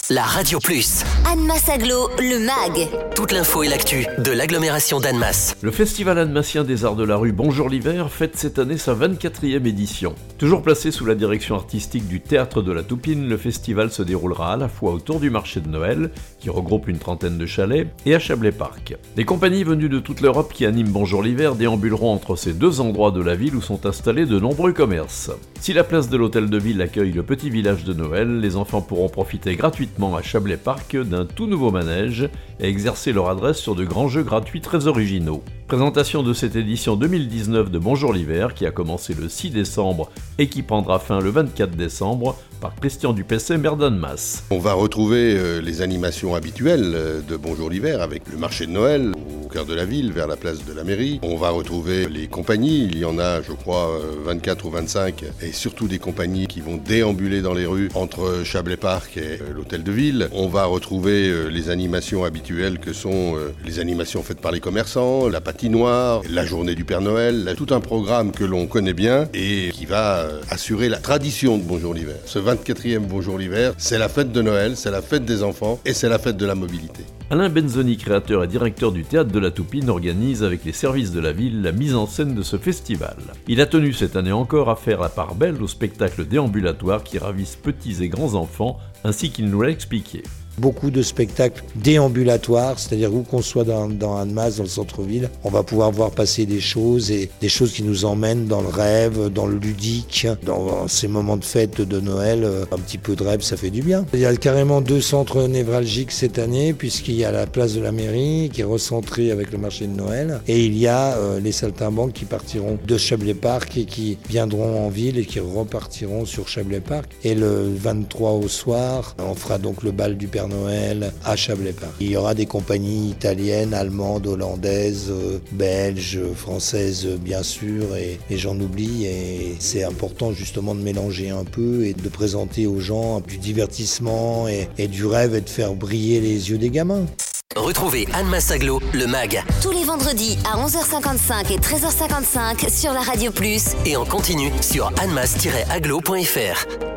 la Radio Plus. Annemasse Agglo, le MAG. Toute l'info et l'actu de l'agglomération d'Annemasse. Le Festival annemassien des Arts de la Rue Bonjour l'Hiver fête cette année sa 24e édition. Toujours placé sous la direction artistique du Théâtre de la Toupine, le festival se déroulera à la fois autour du marché de Noël, qui regroupe une trentaine de chalets, et à Chablais Park. Les compagnies venues de toute l'Europe qui animent Bonjour l'Hiver déambuleront entre ces deux endroits de la ville où sont installés de nombreux commerces. Si la place de l'Hôtel de Ville accueille le petit village de Noël, les enfants pourront profiter gratuitement à Chablais Park d'un tout nouveau manège et exercer leur adresse sur de grands jeux gratuits très originaux. Présentation de cette édition 2019 de Bonjour l'Hiver qui a commencé le 6 décembre et qui prendra fin le 24 décembre par Christian Dupessé, maire d'Annemasse. On va retrouver les animations habituelles de Bonjour l'Hiver avec le marché de Noël au cœur de la ville, vers la place de la mairie. On va retrouver les compagnies, il y en a je crois 24 ou 25, et surtout des compagnies qui vont déambuler dans les rues entre Chablais Park et l'Hôtel de Ville. On va retrouver les animations habituelles que sont les animations faites par les commerçants, la patinoire, la journée du Père Noël, tout un programme que l'on connaît bien et qui va assurer la tradition de Bonjour l'Hiver. Ce 24e Bonjour l'Hiver, c'est la fête de Noël, c'est la fête des enfants et c'est la fête de la mobilité. Alain Benzoni, créateur et directeur du Théâtre de la Toupine, organise avec les services de la ville la mise en scène de ce festival. Il a tenu cette année encore à faire la part belle aux spectacles déambulatoires qui ravissent petits et grands enfants, ainsi qu'il nous l'a expliqué. Beaucoup de spectacles déambulatoires, c'est-à-dire où qu'on soit dans Annemasse, dans le centre-ville, on va pouvoir voir passer des choses et des choses qui nous emmènent dans le rêve, dans le ludique, dans ces moments de fête de Noël. Un petit peu de rêve, ça fait du bien. Il y a carrément 2 centres névralgiques cette année, puisqu'il y a la place de la mairie qui est recentrée avec le marché de Noël, et il y a les saltimbanques qui partiront de Chablais Park et qui viendront en ville et qui repartiront sur Chablais Park. Et le 23 au soir, on fera donc le bal du Père Noël à Chablais Park. Il y aura des compagnies italiennes, allemandes, hollandaises, belges, françaises bien sûr, et j'en oublie, et c'est important justement de mélanger un peu et de présenter aux gens du divertissement et du rêve et de faire briller les yeux des gamins. Retrouvez Annemasse Agglo, le MAG. Tous les vendredis à 11h55 et 13h55 sur la Radio Plus. Et en continu sur annemasse-agglo.fr.